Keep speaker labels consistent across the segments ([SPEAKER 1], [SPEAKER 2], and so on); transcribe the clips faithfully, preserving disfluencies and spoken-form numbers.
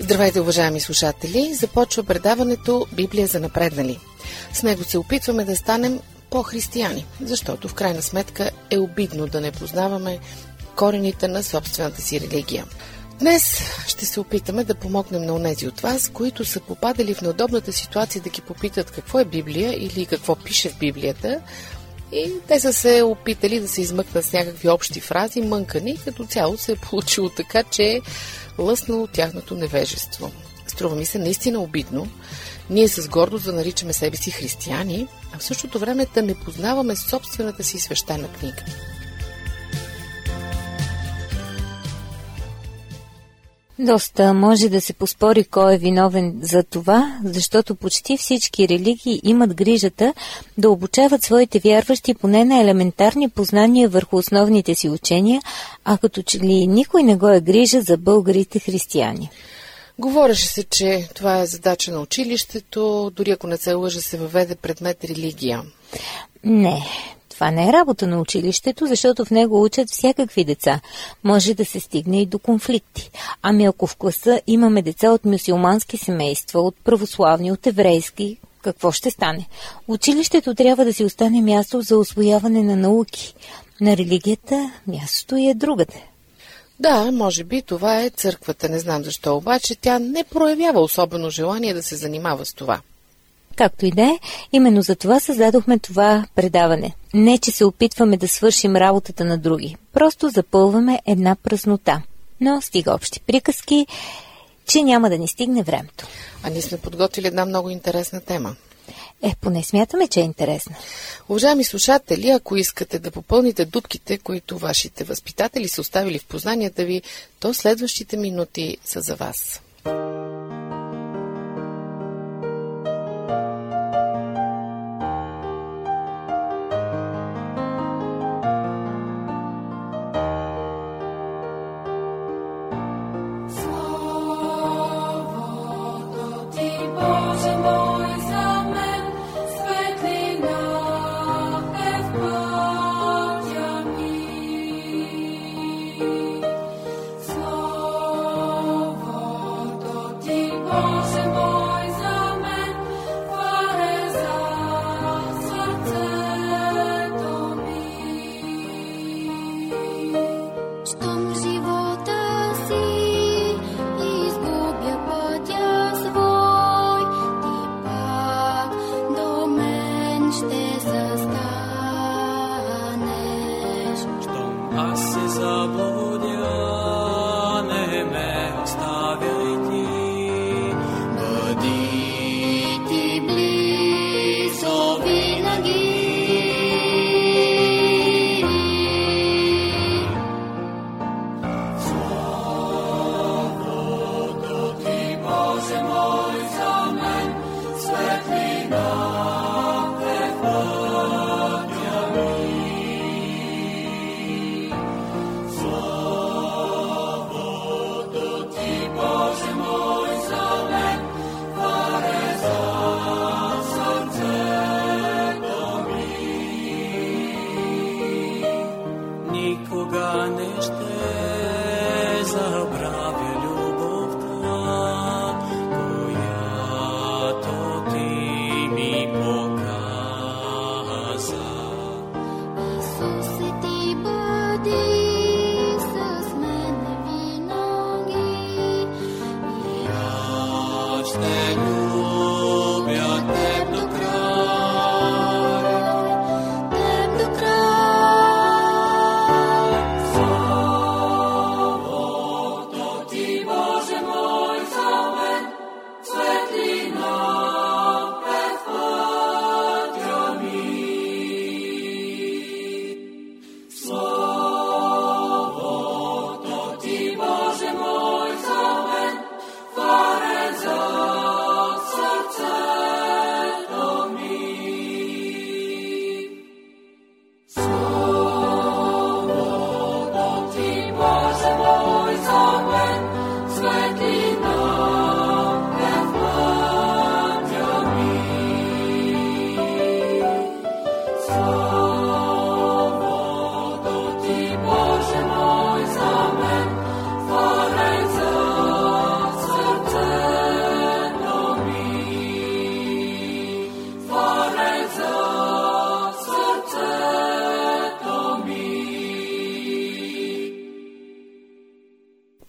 [SPEAKER 1] Здравейте, уважаеми слушатели! Започва предаването Библия за напреднали. С него се опитваме да станем по-християни, защото в крайна сметка е обидно да не познаваме корените на собствената си религия. Днес ще се опитаме да помогнем на онези от вас, които са попадали в неудобната ситуация да ги попитат какво е Библия или какво пише в Библията, и те са се опитали да се измъкнат с някакви общи фрази, мънкани, и като цяло се е получило така, че е лъснало тяхното невежество. Струва ми се наистина обидно ние с гордост да наричаме себе си християни, а в същото време да не познаваме собствената си свещена книга.
[SPEAKER 2] Доста може да се поспори кой е виновен за това, защото почти всички религии имат грижата да обучават своите вярващи поне на елементарни познания върху основните си учения, а като че ли никой не го е грижа за българите християни.
[SPEAKER 1] Говореше се, че това е задача на училището, дори ако не се лъжа, се въведе предмет религия.
[SPEAKER 2] Не, това не е работа на училището, защото в него учат всякакви деца. Може да се стигне и до конфликти. Ами ако в класа имаме деца от мюсюлмански семейства, от православни, от еврейски, какво ще стане? Училището трябва да си остане място за усвояване на науки. На религията мястото е другаде.
[SPEAKER 1] Да, може би това е църквата, не знам защо, обаче тя не проявява особено желание да се занимава с това.
[SPEAKER 2] Както и да е, именно за това създадохме това предаване. Не, че се опитваме да свършим работата на други, просто запълваме една празнота. Но стига общи приказки, че няма да ни стигне времето.
[SPEAKER 1] А ние сме подготвили една много интересна тема.
[SPEAKER 2] Е, поне смятаме, че е интересна.
[SPEAKER 1] Уважаеми слушатели, ако искате да попълните дупките, които вашите възпитатели са оставили в познанията ви, то следващите минути са за вас.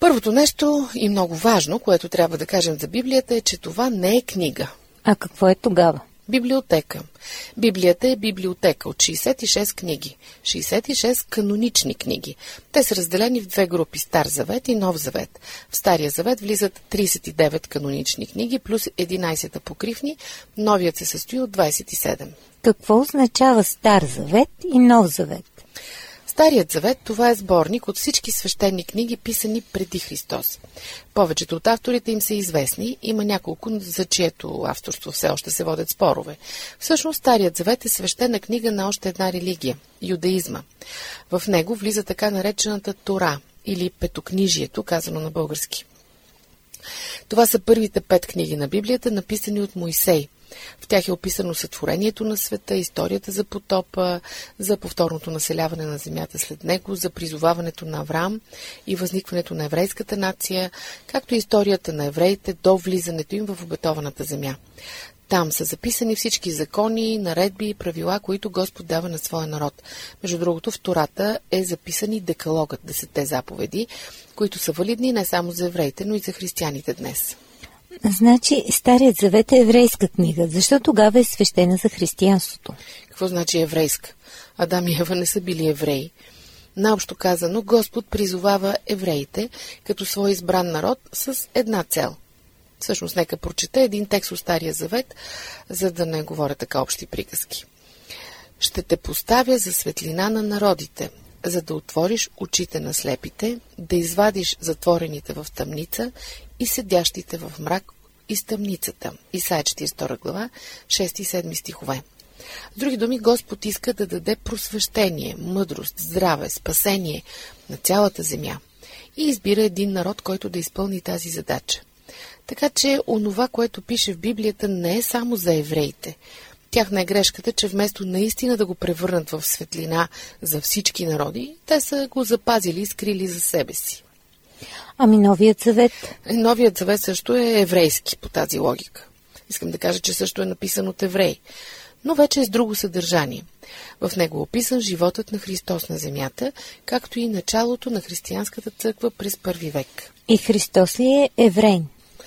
[SPEAKER 1] Първото нещо и много важно, което трябва да кажем за Библията е, че това не е книга.
[SPEAKER 2] А какво е тогава?
[SPEAKER 1] Библиотека. Библията е библиотека от шейсет и шест книги. шейсет и шест канонични книги. Те са разделени в две групи – Стар завет и Нов завет. В Стария завет влизат трийсет и девет канонични книги плюс единайсет апокрифни. Новият се състои от двайсет и седем.
[SPEAKER 2] Какво означава Стар завет и Нов завет?
[SPEAKER 1] Старият завет – това е сборник от всички свещени книги, писани преди Христос. Повечето от авторите им са известни, има няколко, за чието авторство все още се водят спорове. Всъщност Старият завет е свещена книга на още една религия – юдаизма. В него влиза така наречената Тора или Петокнижието, казано на български. Това са първите пет книги на Библията, написани от Мойсей. В тях е описано сътворението на света, историята за потопа, за повторното населяване на земята след него, за призоваването на Авраам и възникването на еврейската нация, както и историята на евреите до влизането им в обетованата земя. Там са записани всички закони, наредби и правила, които Господ дава на своя народ. Между другото, в Тората е записан и Декалогът, десетте заповеди, които са валидни не само за евреите, но и за християните днес.
[SPEAKER 2] Значи Старият завет е еврейска книга. Защо тогава е свещена за християнството?
[SPEAKER 1] Какво значи еврейска? Адам и Ева не са били евреи. Наобщо казано, Господ призовава евреите като свой избран народ с една цел. Всъщност, нека прочета един текст от Стария завет, за да не говоря така общи приказки. Ще те поставя за светлина на народите, за да отвориш очите на слепите, да извадиш затворените в тъмница и седящите в мрак из тъмницата. Исаия четиридесет и втора глава, шести и седми стихове. С други думи, Господ иска да даде просвещение, мъдрост, здраве, спасение на цялата земя и избира един народ, който да изпълни тази задача. Така че онова, което пише в Библията, не е само за евреите. Тяхна е грешката, че вместо наистина да го превърнат в светлина за всички народи, те са го запазили и скрили за себе си.
[SPEAKER 2] Ами Новият завет?
[SPEAKER 1] Новият завет също е еврейски по тази логика. Искам да кажа, че също е написан от евреи, но вече е с друго съдържание. В него е описан животът на Христос на земята, както и началото на християнската църква през първи век.
[SPEAKER 2] И Христос ли е еврей?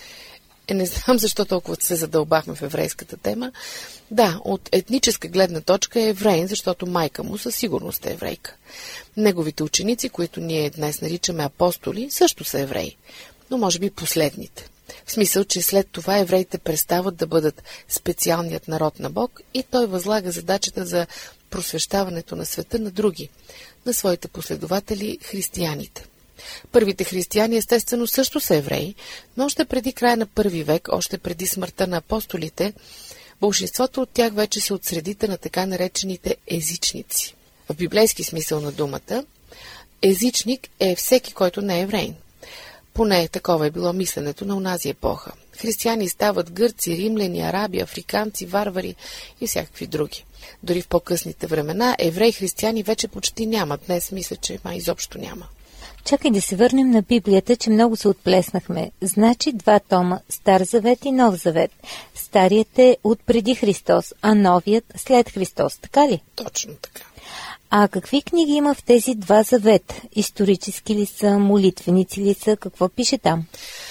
[SPEAKER 1] Е, не знам защо толкова се задълбахме в еврейската тема. Да, от етническа гледна точка е евреин, защото майка му със сигурност е еврейка. Неговите ученици, които ние днес наричаме апостоли, също са евреи, но може би последните. В смисъл, че след това евреите престават да бъдат специалният народ на Бог и той възлага задачата за просвещаването на света на други, на своите последователи, християните. Първите християни естествено също са евреи, но още преди края на първи век, още преди смъртта на апостолите, болшинството от тях вече са от средите на така наречените езичници. В библейски смисъл на думата, езичник е всеки, който не е евреин. Поне такова е било мисленето на онази епоха. Християни стават гърци, римляни, араби, африканци, варвари и всякакви други. Дори в по-късните времена евреи-християни вече почти няма. Днес мисля, че май изобщо няма.
[SPEAKER 2] Чакай да се върнем на Библията, че много се отплеснахме. Значи два тома, Стар завет и Нов завет. Старият е от преди Христос, а новият след Христос, така ли?
[SPEAKER 1] Точно така.
[SPEAKER 2] А какви книги има в тези два завета? Исторически ли са, молитвеници ли са, какво пише там?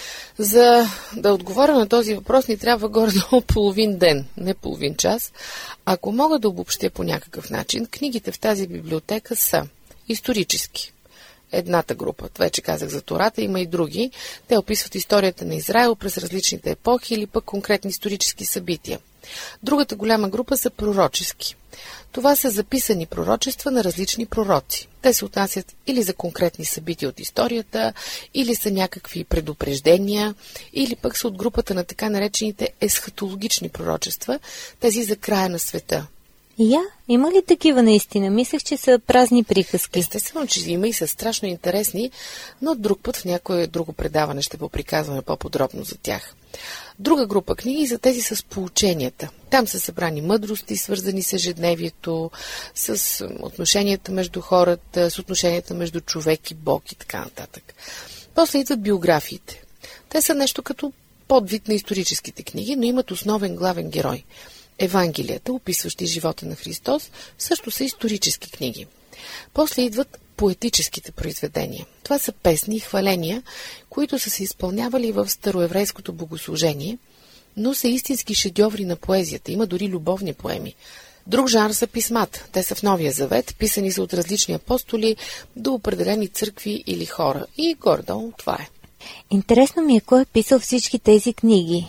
[SPEAKER 1] За да отговоря на този въпрос ни трябва горе-долу половин ден, не половин час. Ако мога да обобщя по някакъв начин, книгите в тази библиотека са исторически. Едната група, вече казах за Тората, има и други. Те описват историята на Израел през различните епохи или пък конкретни исторически събития. Другата голяма група са пророчески. Това са записани пророчества на различни пророци. Те се отнасят или за конкретни събития от историята, или са някакви предупреждения, или пък са от групата на така наречените есхатологични пророчества, тези за края на света.
[SPEAKER 2] Я? Има ли такива наистина? Мислех, че са празни приказки.
[SPEAKER 1] Естествено, че има и са страшно интересни, но друг път в някое друго предаване ще поприказваме по-подробно за тях. Друга група книги са тези с поученията. Там са събрани мъдрости, свързани с ежедневието, с отношенията между хората, с отношенията между човек и Бог и така нататък. После идват биографиите. Те са нещо като подвид на историческите книги, но имат основен главен герой. Евангелията, описващи живота на Христос, също са исторически книги. После идват поетическите произведения. Това са песни и хваления, които са се изпълнявали в староеврейското богослужение, но са истински шедьоври на поезията. Има дори любовни поеми. Друг жанр са писмата. Те са в Новия завет, писани са от различни апостоли до определени църкви или хора. И горе-долу това е.
[SPEAKER 2] Интересно ми е кой е писал всички тези книги.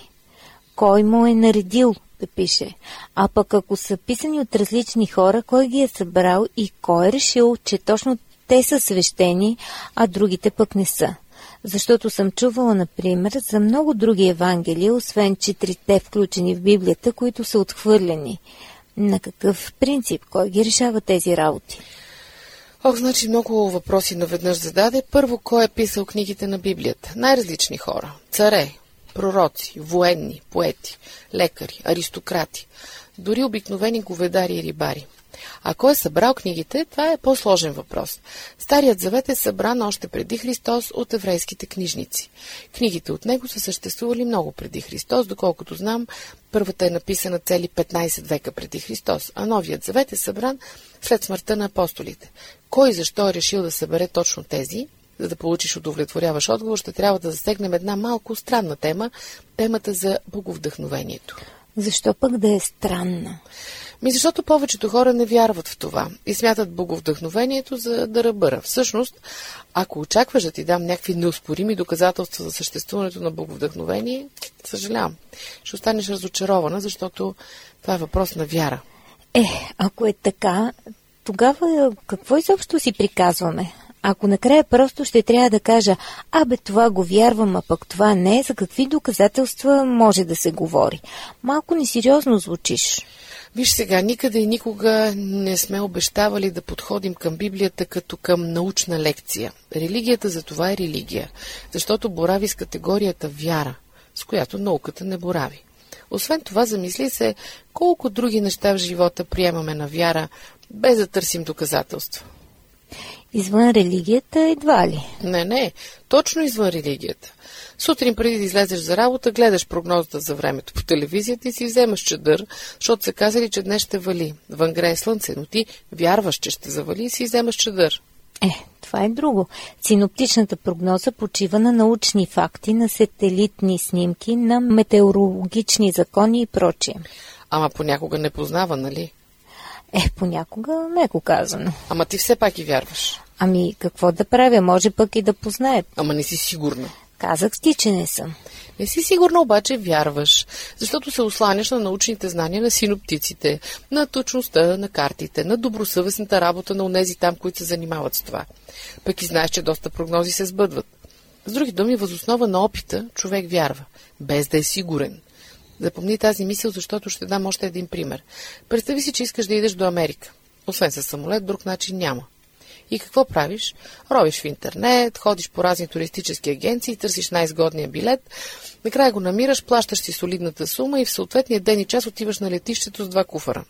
[SPEAKER 2] Кой му е наредил да пише? А пък ако са писани от различни хора, кой ги е събрал и кой е решил, че точно те са свещени, а другите пък не са? Защото съм чувала, например, за много други евангелия, освен четирите включени в Библията, които са отхвърлени. На какъв принцип? Кой ги решава тези работи?
[SPEAKER 1] Ох, значи много въпроси наведнъж зададе. Първо, кой е писал книгите на Библията? Най-различни хора. Царе, пророци, военни, поети, лекари, аристократи, дори обикновени говедари и рибари. А кой е събрал книгите, това е по-сложен въпрос. Старият завет е събран още преди Христос от еврейските книжници. Книгите от него са съществували много преди Христос, доколкото знам, първата е написана цели петнайсет века преди Христос, а новият завет е събран след смъртта на апостолите. Кой и защо е решил да събере точно тези? За да получиш удовлетворяваш отговор, ще трябва да засегнем една малко странна тема, темата за боговдъхновението.
[SPEAKER 2] Защо пък да е странна?
[SPEAKER 1] Ми защото повечето хора не вярват в това и смятат боговдъхновението за дърабъра. Всъщност, ако очакваш да ти дам някакви неоспорими доказателства за съществуването на боговдъхновение, съжалявам, ще останеш разочарована, защото това е въпрос на вяра.
[SPEAKER 2] Е, ако е така, тогава какво изобщо си приказваме? Ако накрая просто ще трябва да кажа, абе това го вярвам, а пък това не, за какви доказателства може да се говори? Малко несериозно звучиш.
[SPEAKER 1] Виж сега, никъде и никога не сме обещавали да подходим към Библията като към научна лекция. Религията за това е религия, защото борави с категорията вяра, с която науката не борави. Освен това, замисли се колко други неща в живота приемаме на вяра, без да търсим доказателства.
[SPEAKER 2] Извън религията едва ли?
[SPEAKER 1] Не, не, точно извън религията. Сутрин преди да излезеш за работа, гледаш прогнозата за времето по телевизията и си вземаш чадър, защото са казали, че днес ще вали. Вън грее слънце, но ти вярваш, че ще завали и си вземаш чадър.
[SPEAKER 2] Е, това е друго. Синоптичната прогноза почива на научни факти, на сателитни снимки, на метеорологични закони и прочие.
[SPEAKER 1] Ама понякога не познава, нали?
[SPEAKER 2] Е, понякога меко казано.
[SPEAKER 1] Ама ти все пак и вярваш.
[SPEAKER 2] Ами, какво да правя? Може пък и да познае.
[SPEAKER 1] Ама не си сигурна.
[SPEAKER 2] Казах ти, че не съм.
[SPEAKER 1] Не си сигурна, обаче вярваш, защото се осланяш на научните знания на синоптиците, на точността на картите, на добросъвестната работа на онези там, които се занимават с това. Пък и знаеш, че доста прогнози се сбъдват. С други думи, въз основа на опита човек вярва, без да е сигурен. Запомни тази мисъл, защото ще дам още един пример. Представи си, че искаш да идеш до Америка. Освен със самолет, друг начин няма. И какво правиш? Ровиш в интернет, ходиш по разни туристически агенции, търсиш най-изгодния билет, накрая го намираш, плащаш си солидната сума и в съответния ден и час отиваш на летището с два куфара.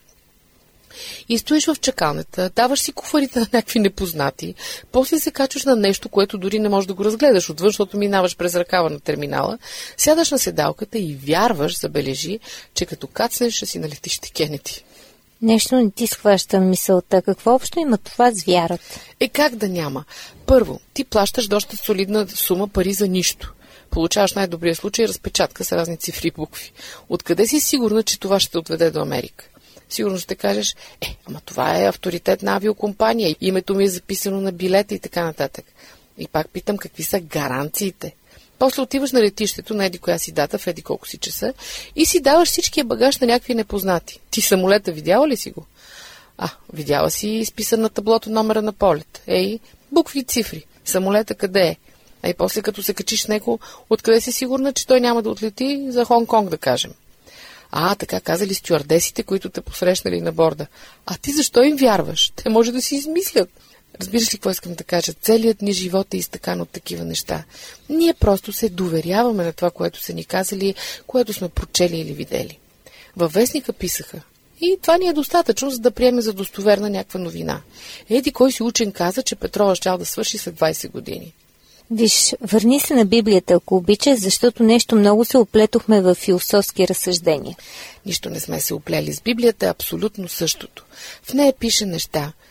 [SPEAKER 1] И стоиш в чакалнята, даваш си куфарите на някакви непознати, после се качваш на нещо, което дори не можеш да го разгледаш отвън, защото минаваш през ръкава на терминала, сядаш на седалката и вярваш, забележи, че като кацнеш, ще си на летище Кенеди.
[SPEAKER 2] Нещо не ти схваща мисълта. Какво общо има това с вярата?
[SPEAKER 1] Е, как да няма? Първо, ти плащаш доста солидна сума пари за нищо. Получаваш най-добрия случай разпечатка с разни цифри и букви. Откъде си сигурна, че това ще те отведе до Америка? Сигурно ще кажеш, е, ама това е авторитетна авиокомпания, името ми е записано на билета и така нататък. И пак питам, какви са гаранциите? После отиваш на летището на еди коя си дата, в еди колко си часа и си даваш всичкия багаж на някакви непознати. Ти самолета видяла ли си го? А, видяла си изписан на таблото номера на полет. Ей, букви и цифри. Самолета къде е? А и после като се качиш с него, откъде си сигурна, че той няма да отлети за Хонг-Конг, да кажем? А, така казали стюардесите, които те посрещнали на борда. А ти защо им вярваш? Те може да си измислят. Разбираш ли какво искам да кажа? Целият ни живот е изтъкан от такива неща. Ние просто се доверяваме на това, което са ни казали, което сме прочели или видели. Във вестника писаха. И това ни е достатъчно, за да приеме за достоверна някаква новина. Еди кой си учен каза, че петрола щял да свърши след двайсет години.
[SPEAKER 2] Виж, върни се на Библията, ако обичаш, защото нещо много се оплетохме в философски разсъждения.
[SPEAKER 1] Нищо не сме се оплели с Библията, е абсолютно същото. В нея пише неща,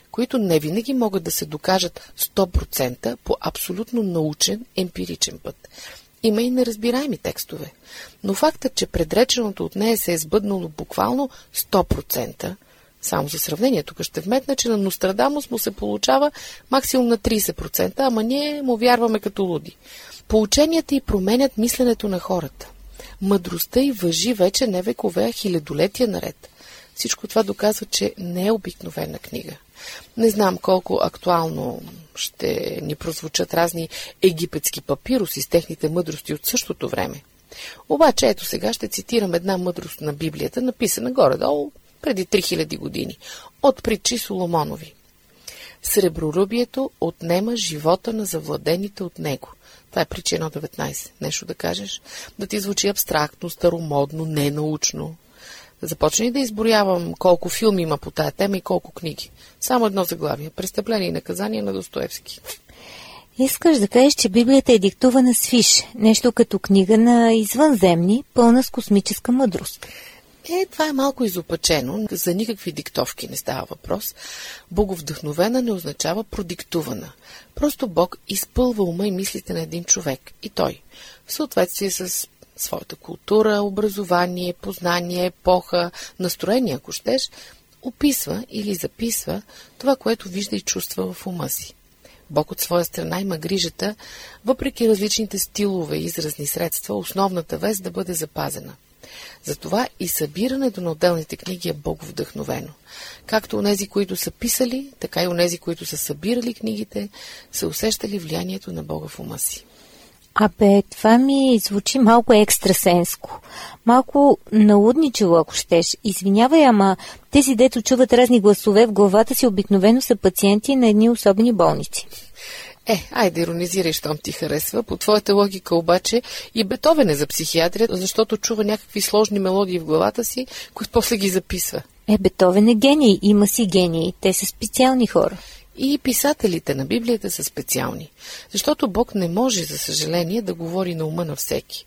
[SPEAKER 1] които не винаги могат да се докажат сто процента по абсолютно научен, емпиричен път. Има и неразбираеми текстове. Но фактът, че предреченото от нея се е сбъднало буквално сто процента, само за сравнение, тук ще вметна, че на Нострадамус му се получава максимум на трийсет процента, ама ние му вярваме като луди. Поученията й променят мисленето на хората. Мъдростта й важи вече не векове, а хилядолетия наред. Всичко това доказва, че не е обикновена книга. Не знам колко актуално ще ни прозвучат разни египетски папируси с техните мъдрости от същото време. Обаче ето сега ще цитирам една мъдрост на Библията, написана горе-долу преди три хиляди години, от притчи Соломонови. Среброръбието отнема живота на завладените от него. Това е притча едно деветнайсет. Нещо да кажеш? Да ти звучи абстрактно, старомодно, ненаучно. Започни да изброявам колко филми има по тая тема и колко книги. Само едно заглавие. Престъпление и наказание на Достоевски.
[SPEAKER 2] Искаш да кажеш, че Библията е диктувана с фиш. Нещо като книга на извънземни, пълна с космическа мъдрост.
[SPEAKER 1] Е, това е малко изопачено. За никакви диктовки не става въпрос. Боговдъхновена не означава продиктувана. Просто Бог изпълва ума и мислите на един човек. И той, в съответствие с своята култура, образование, познание, епоха, настроение, ако щеш, описва или записва това, което вижда и чувства в ума си. Бог от своя страна има грижата, въпреки различните стилове и изразни средства, основната вест да бъде запазена. Затова и събирането на отделните книги е боговдъхновено. Както онези, които са писали, така и онези, които са събирали книгите, са усещали влиянието на Бога в ума си.
[SPEAKER 2] Абе, това ми звучи малко екстрасенско. Малко налудничево, ако щеш. Извинявай, ама тези, дето чуват разни гласове в главата си, обикновено са пациенти на едни особени болници.
[SPEAKER 1] Е, айде иронизирай, щом ти харесва. По твоята логика обаче и Бетовен е за психиатрия, защото чува някакви сложни мелодии в главата си, които после ги записва.
[SPEAKER 2] Е, Бетовен е гений. Има си гении. Те са специални хора.
[SPEAKER 1] И писателите на Библията са специални, защото Бог не може, за съжаление, да говори на ума на всеки.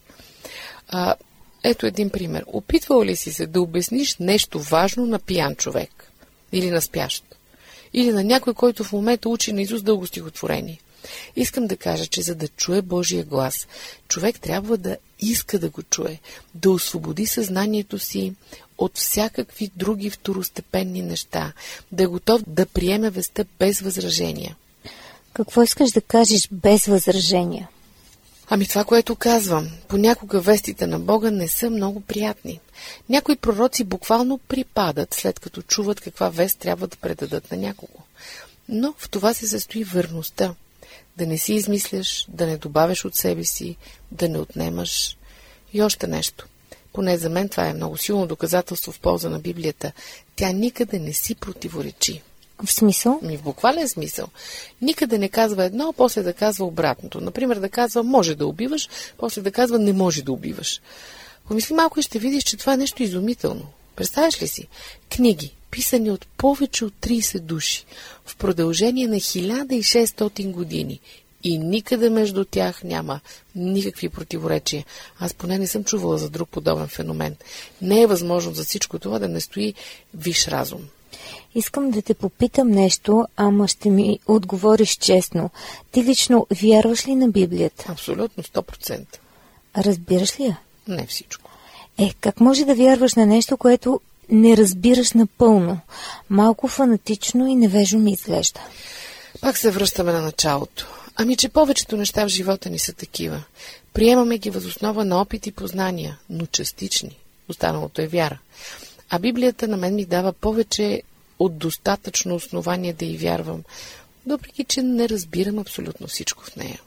[SPEAKER 1] А, ето един пример. Опитвал ли си се да обясниш нещо важно на пиян човек? Или на спящ? Или на някой, който в момента учи наизуст дълго стихотворение? Искам да кажа, че за да чуе Божия глас, човек трябва да иска да го чуе, да освободи съзнанието си от всякакви други второстепенни неща, да е готов да приеме вестта без възражения.
[SPEAKER 2] Какво искаш да кажеш без възражения?
[SPEAKER 1] Ами това, което казвам. Понякога вестите на Бога не са много приятни. Някои пророци буквално припадат, след като чуват каква вест трябва да предадат на някого. Но в това се състои верността. Да не си измисляш, да не добавяш от себе си, да не отнемаш. И още нещо. Поне за мен това е много силно доказателство в полза на Библията. Тя никъде не си противоречи.
[SPEAKER 2] В смисъл?
[SPEAKER 1] Ми в буквален смисъл. Никъде не казва едно, а после да казва обратното. Например, да казва може да убиваш, после да казва не може да убиваш. Помисли малко и ще видиш, че това е нещо изумително. Представяш ли си? Книги, писани от повече от трийсет души, в продължение на хиляда и шестстотин години. И никъде между тях няма никакви противоречия. Аз поне не съм чувала за друг подобен феномен. Не е възможно за всичко това да не стои висш разум.
[SPEAKER 2] Искам да те попитам нещо, ама ще ми отговориш честно. Ти лично вярваш ли на Библията?
[SPEAKER 1] Абсолютно, сто процента.
[SPEAKER 2] Разбираш ли я?
[SPEAKER 1] Не всичко.
[SPEAKER 2] Е, как може да вярваш на нещо, което не разбираш напълно? Малко фанатично и невежо ми изглежда.
[SPEAKER 1] Пак се връщаме на началото. Ами, че повечето неща в живота ни са такива. Приемаме ги въз основа на опит и познания, но частични. Останалото е вяра. А Библията на мен ми дава повече от достатъчно основание да й вярвам, въпреки че не разбирам абсолютно всичко в нея.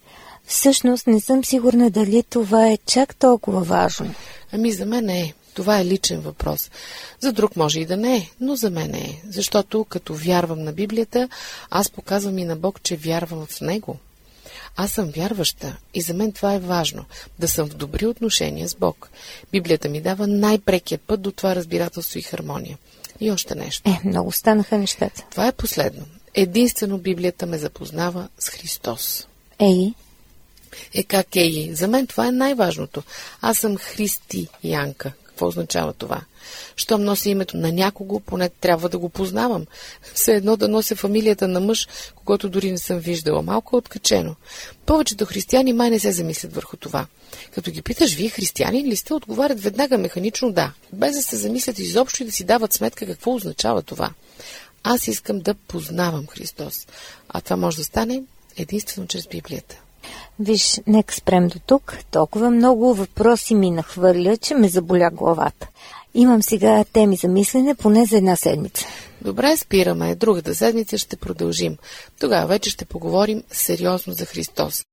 [SPEAKER 2] Всъщност не съм сигурна дали това е чак толкова важно.
[SPEAKER 1] Ами за мен е. Това е личен въпрос. За друг може и да не е, но за мен е. Защото като вярвам на Библията, аз показвам и на Бог, че вярвам в Него. Аз съм вярваща и за мен това е важно, да съм в добри отношения с Бог. Библията ми дава най-прекия път до това разбирателство и хармония. И още нещо.
[SPEAKER 2] Е, много станаха нещата.
[SPEAKER 1] Това е последно. Единствено Библията ме запознава с Христос.
[SPEAKER 2] Ей?
[SPEAKER 1] Е, как ей? За мен това е най-важното. Аз съм християнка. какво означава това. Щом носи името на някого, поне трябва да го познавам. Все едно да нося фамилията на мъж, когото дори не съм виждала. Малко откачено. Повечето християни май не се замислят върху това. Като ги питаш, вие християни ли сте, отговарят веднага механично да, без да се замислят изобщо и да си дават сметка какво означава това. Аз искам да познавам Христос. А това може да стане единствено чрез Библията.
[SPEAKER 2] Виж, нека спрем до тук. Толкова много въпроси ми нахвърля, че ме заболя главата. Имам сега теми за мислене поне за една седмица.
[SPEAKER 1] Добре, спираме. Другата седмица ще продължим. Тогава вече ще поговорим сериозно за Христос.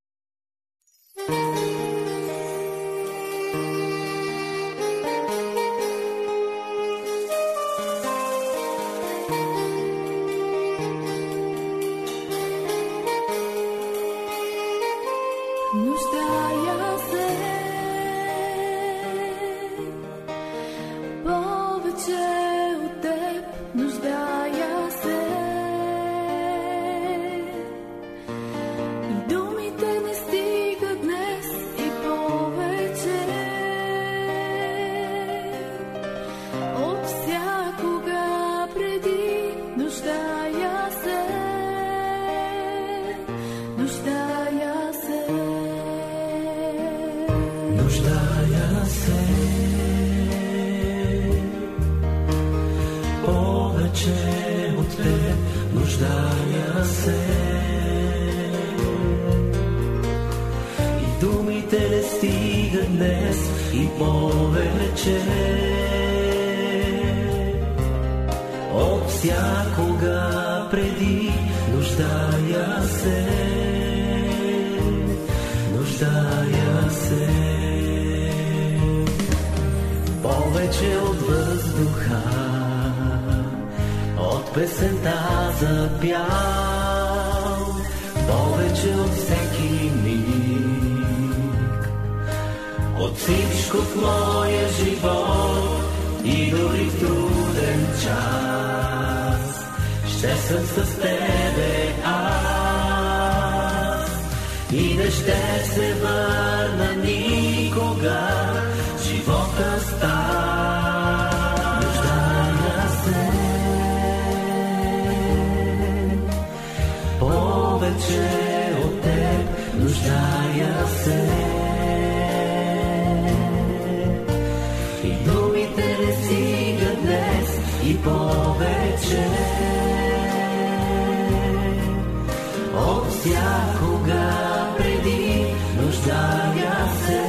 [SPEAKER 3] Нуждая се повече от теб, нуждая се и думите не стигат днес и повече от всякога преди, нуждая се, нуждая се.
[SPEAKER 4] Нуждая се повече от теб, нуждая се и думите не стигат днес и повече от всякога преди, нуждая се, нуждая се. Повече от въздуха, от песента запял, повече от всеки миг, от всичко в моя живот и дори в труден час, ще съм с тебе аз и не ще се върна никога. Живота става, нуждая се повече от теб, нуждая се и думите не стигат днес и повече от всякога преди, нуждая се,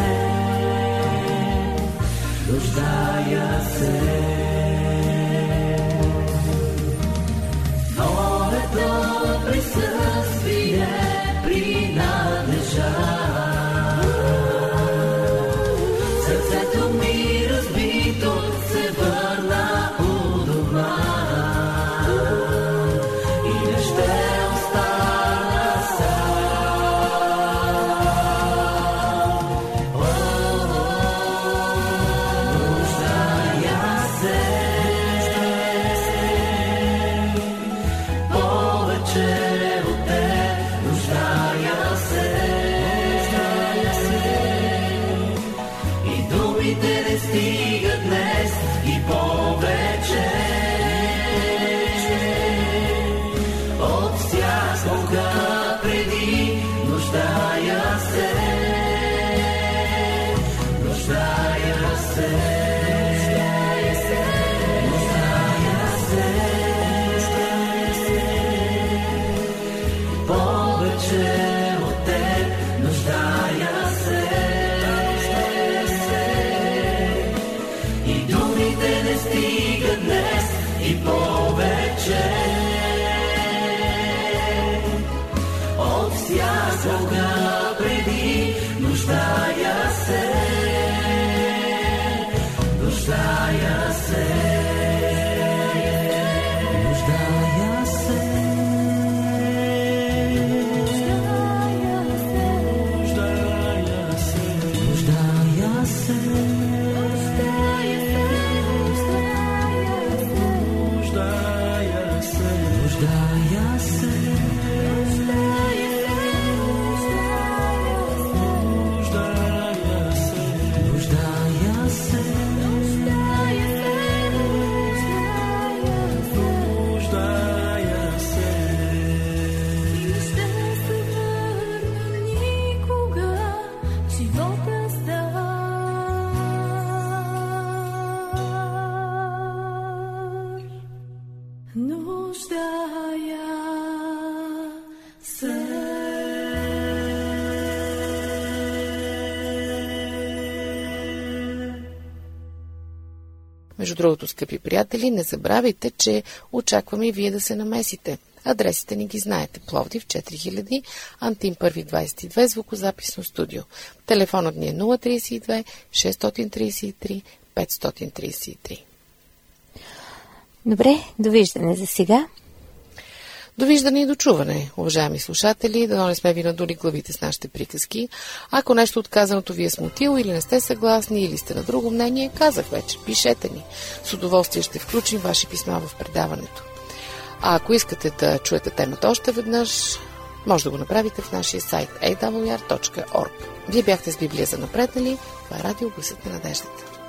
[SPEAKER 4] нуждая се. Твоето присъствие принадлежа. Сърцето ми разбито се върна у дома и не ще остана сам. Нуждая се повече от теб, нуждая се и думите не стигат днес и повече от всякога преди, нуждая се, нуждая се, нуждая се, повече от теб, нуждая се и думите не стигат днес и повече от всякога преди, нуждая се, нуждая се, нуждая се, нуждая се, нуждая се, нуждая се.
[SPEAKER 1] Между другото, скъпи приятели, не забравяйте, че очакваме и вие да се намесите. Адресите ни ги знаете. Пловдив четири хиляди, Антим първи двадесет и две, звукозаписно студио. Телефонът ни е нула три две шестстотин тридесет и три петстотин тридесет и три.
[SPEAKER 2] Добре, довиждане за сега.
[SPEAKER 1] Довиждане и дочуване, уважаеми слушатели, дано не сме ви надули главите с нашите приказки. Ако нещо от казаното ви е смутило или не сте съгласни, или сте на друго мнение, казах вече, пишете ни. С удоволствие ще включим ваши писма в предаването. А ако искате да чуете темата още веднъж, може да го направите в нашия сайт ей дабъл ю ар точка орг. Вие бяхте с Библия за напреднали. Това е радио Гласът на надеждата.